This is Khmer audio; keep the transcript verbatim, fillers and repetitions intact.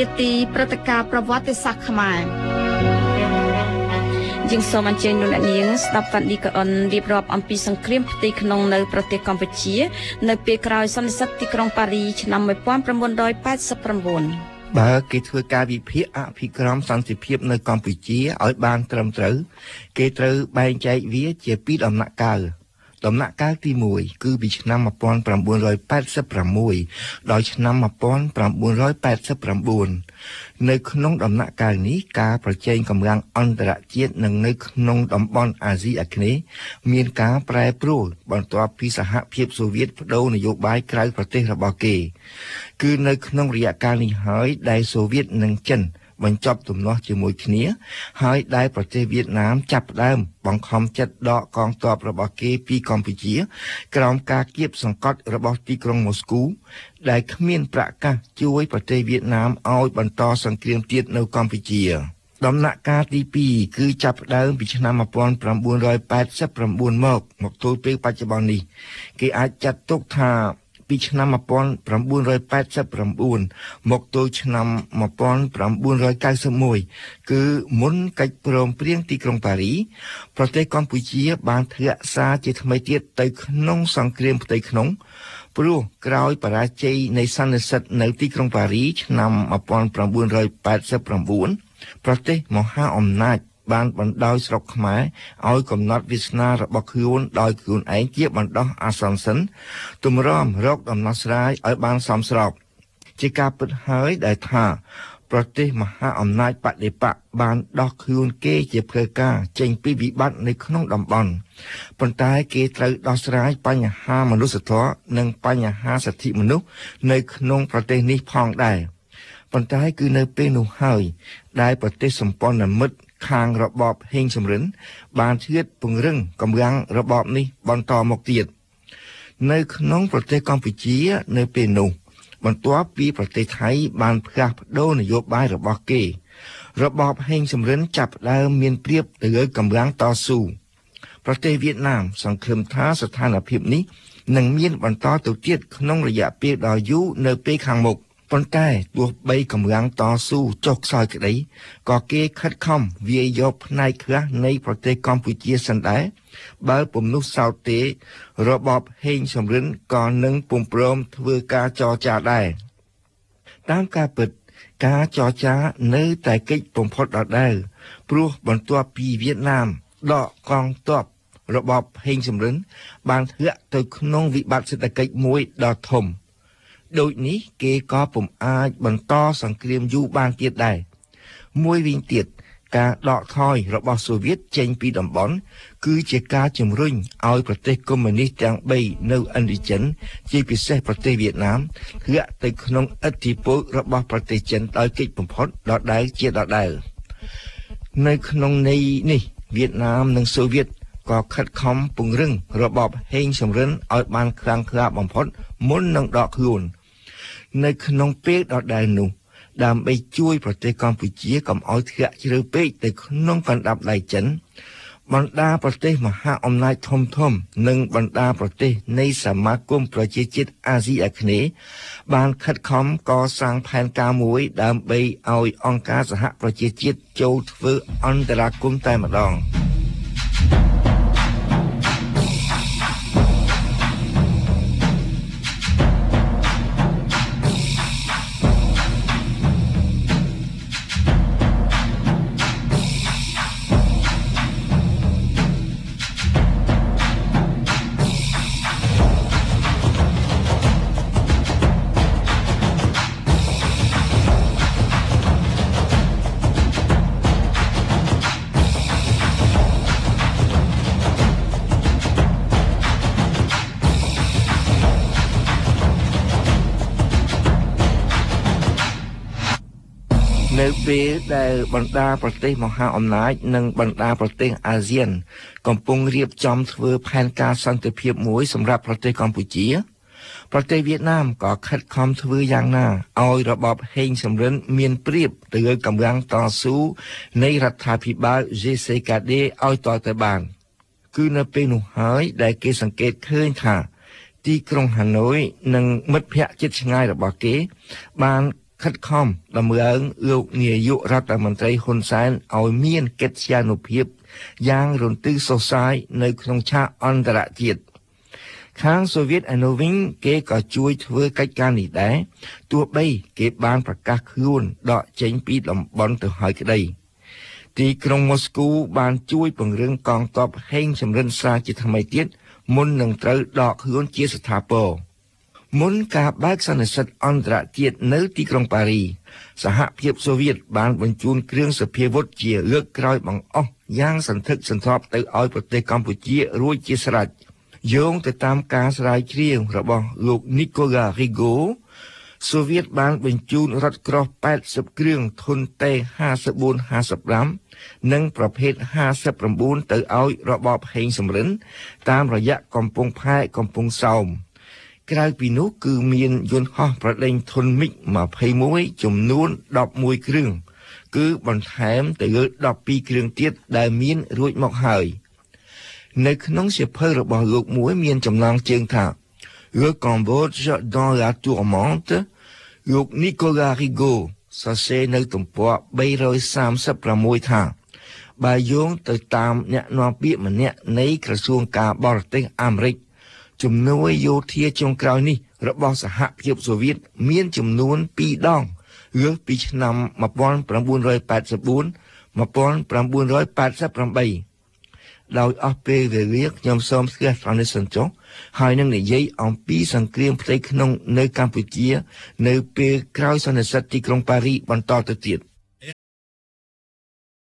នាទីព្រឹត្តិការណ៍ប្រវត្តិសាស្ត្រខ្មែរជាងសូមអញ្ជើញលោកអ្នកនាងស្ដាប់វណ្ណីកអនរៀបរាប់អំពីសង្គ្រាមផ្ទៃក្នុងនៅប្រទេសកម្ពុជានៅពេលក្រោយសន្និសីទទីក្រុងប៉ារីឆ្នាំmột nghìn chín trăm tám mươi chín បើគេធ្វើការវិភាគអភិក្រមសន្តិភាពនៅកម្ពុជាឲ្យបានត្រឹមត្រូវគេត្រូវបែងចែកវាជាពីរដំណាក់កាលដំណាក់កាលទីមួយគឺពីឆ្នាំmột nghìn chín trăm tám mươi sáuដល់ឆ្នាំmột nghìn chín trăm tám mươi chínនៅក្នុងដំណាក់កាលនេះការប្រជែងកម្លាំងអន្តរជាតិនិងនៅក្នុងតំបន់អាស៊ីអាគ្នេយ៍មានការប្រែប្រួលបន្ទាប់ពីសហភាពសូវៀតបដូរនយោបាយក្រៅប្រទេសរបស់គេគឺនៅក្នុងរយៈកាលនេះហើយដែលសូវៀតនិងចិនបញ្ចប់ទំនាស់ជាមួយគ្នាហើយដែលប្រទេសវៀតណាមចាប់ផ្ដើមបង្ខំចិត្តដកកងទ័ពរបស់គេពីកម្ពុជាក្រោមការគៀបសង្កត់របស់ទីក្រុងម៉ូស្គូដែលគ្មានប្រកាសជួយប្រទេសវៀតណាមឲ្យបន្តសង្គ្រាមទៀតនៅកម្ពុជាដំណាក់កាលទីពីរគឺចាប់ផ្ដើមពីឆ្នាំmột nghìn chín trăm tám mươi chínមកមកទល់ពេលបច្ចុប្បន្ននេះគេអាចចាត់ទុកថាពីឆ្នាំmột nghìn chín trăm tám mươi chínមកទល់ឆ្នាំmột nghìn chín trăm chín mươi mốtគឺមុនកិច្ចព្រមព្រៀងទីក្រុងប៉ារីប្រទេសកម្ពុជាបានធ្លាក់សារជាថ្មីទៀតទៅក្នុងសង្គ្រាមផ្ទៃក្នុងព្រោះក្រោយបរាជ័យនៃសន្និសីទនៅទីក្រុងប៉ារីឆ្នាំmột nghìn chín trăm tám mươi chínប្រទេសមហាអំណាចបានបណ្ដោយស្រុកខ្មែរឲ្យកំណត់វាសនារបស់ខ្លួនដោយខ្លួនឯងជាបណ្ដោះអាសន្នសិនទម្រាំរកដំណោះស្រាយឲ្យបានសមស្របជាការពិតហើយដែលថាប្រទេសមហាអំណាចបដិបកបានដោះខ្លួនគេជាផ្លូវការចេញពីវិបត្តិនៅក្នុងតំបន់ប៉ុន្តែគេត្រូវដោះស្រាយបញ្ហាមនុស្សធម៌និងបញ្ហាសិទ្ធិមនុស្សនៅក្នុងប្រទេសនេះផងដែរប៉ុន្តែគឺនៅពេលនោះហើយដែលប្រទេសសម្ព័ន្ធមិត្តខាងរបបហេងសំរិនបានឈៀតពង្រឹងកម្លាំងរបបនេះបន្តមកទៀតនៅក្នុងប្រទេសកម្ពុជានៅពេលនោះបន្ទាប់ពីប្រទេសថៃបានផ្លាស់ប្ដូរនយោបាយរបស់គេរបបហេងសំរិនចាប់ផ្ដើមមានព្រៀបទៅលើកម្លាំងតស៊ូប្រទេសវៀតណាមសង្ឃឹមថាស្ថានភាពនេះនឹងមានបន្តទៅទៀតក្នុងរយៈពេលដ៏យូរនៅពេលខាងមុខប៉ុន្តែទោះបីកម្លាំងតស៊ូចុះខ្សោយក្តីក៏គេខិតខំវាយយកផ្នែកខ្លះនៃប្រទេសកម្ពុជាសិនដែរបើពុំនោះសោតទេរបបហេងសំរិនក៏នឹងពុំព្រមធ្វើការចរចាដែរតាមការពិតការចរចានៅតែកិច្ចបំផុតដដែលព្រោះបន្ទាប់ពីវៀតណាមដកកងទ័ពរបបហេងសំរិនបានធ្លាក់ទៅក្នុងវិបត្តិសេដ្ឋកិច្ចមួយដ៏ធំដូចនេះគេក៏ពុំអាចបន្តសង្គ្រាមយូរបានទៀតដែរមួយវិញទៀតការដកថយរបស់សូវៀតចេញពីតំបន់គឺជាការជំរុញឲ្យប្រទេសកុម្មុយនីសទាំងបីនៅឥណ្ឌាចិនជាពិសេសប្រទេសវៀតណាមធ្លាក់ទៅក្នុងឥទ្ធិពលរបស់ប្រទេសចិនដោយកិច្ចបំផុតដដែលជាដដែលនៅក្នុងន័យនេះវៀតណាមនិងសូវៀតក៏ខិតខំពង្រឹងរបបហេងសំរិនឲ្យបានខ្លាំងក្លាបំផុតមុននឹងដកខ្លួននៅក្នុងពេលដដែលនោះដើម្បីជួយប្រទេសកម្ពុជាកុំឲ្យធ្លាក់ជ្រៅពេកទៅក្នុងកណ្ដាប់ដៃចិនបណ្ដាប្រទេសមហាអំណាចធំធំនិងបណ្ដាប្រទេសនៃសមាគមប្រជាជាតិអាស៊ីអាគ្នេយ៍បានខិតខំកសាងផែនការមួយដើម្បីឲ្យអង្គការសហប្រជាជាតិចូលធ្វើអន្តរាគមន៍តែម្ដងនៅពេលដែលបណ្ដាប្រទេសមហាអំណាចនិងបណ្ដាប្រទេសអាស៊ានកំពុងរៀបចំធ្វើផែនការសន្តិភាពមួយសម្រាប់ប្រទេសកម្ពុជាប្រទេសវៀតណាមក៏ខិតខំធ្វើយ៉ាងណាឲ្យរបបហេងសំរិនមានព្រៀបទៅលើកម្លាំងតស៊ូនៃរដ្ឋាភិបាល G C K D ឲ្យតទៅបានគឺនៅពេលនោះហើយដែលគេសង្កេតឃើញថាទីក្រុងហាណូយនិងមិត្តភ័ក្តិជិតឆ្ងាយរបស់គេបានខិតខំតម្រើងលោកនាយករដ្ឋមន្ត្រីហ៊ុនសែនឲ្យមានកិត្យានុភាពយ៉ាងរន្ទឺសុសសាយនៅក្នុងឆាកអន្តរជាតិខាងសូវៀតឯនោះវិញគេក៏ជួយធ្វើកិច្ចការនេះដែរទោះបីគេបានប្រកាសខ្លួនដកចេញពីតំបន់ទៅហើយក្តីទីក្រុងម៉ូស្គូបានជួយពង្រឹងកងទ័ពហេងសំរិនស្រាជាថ្មីទៀតមុននឹងត្រូវដកខ្លួនជាស្ថាពរមុនការបើកសន្និសីទអន្តរជាតិនៅទីក្រុងប៉ារីសហភាពសូវៀតបានបញ្ជូនគ្រឿងសព្វាវុធជាលើកក្រោយបង្អស់យ៉ាងសន្ធឹកសន្ធាប់ទៅឲ្យប្រទេសកម្ពុជារួចជាស្រេចយោងទៅតាមការស្រាវជ្រាវរបស់លោក Nicolas Rigaud សូវៀតបានបញ្ជូនរថក្រោះแปดสิบគ្រឿងធុនតេห้าสิบสี่ ห้าสิบห้าនិងប្រភេទห้าสิบเก้าទៅឲ្យរបបហេងសំរិនតាមរយៈកំពង់ផែកំពង់សោមក្រៅពីនោះគឺមានយន្តហោះប្រដេញធុនមីកยี่สิบเอ็ดចំនួនสิบเอ็ดគ្រឿងគឺបន្ថែមទៅលើสิบสองគ្រឿងទៀតដែលមានរួចមកហើយនៅក្នុងសៀវភៅរបស់លោកមួយមានចំណងជើងថា Le Cambodge dans la tourmente លោក Nicolas Rigaud សរសេរនៅទំព័រ三百三十六ថាបើយោងទៅតាមអ្នកនាំពាក្យម្នាក់នៃក្រសួងការបរទេសអាមេរិកជំនួយយោធាចុងក្រោយនេះរបស់សហភាពសូវៀតមានចំនួនពីរដងលើសពីឆ្នាំmột nghìn chín trăm tám mươi tư một nghìn chín trăm tám mươi támដោយអស់ពេលវេលាខ្ញុំសូមស្គាល់ត្រង់នេះសិនចុះហើយនឹងនិយាយអំពីសង្គ្រាមផ្ទៃក្នុងនៅកម្ពុជានៅពេលក្រោយសន្និសីទទីក្រុងប៉ារីបន្តទៅទៀត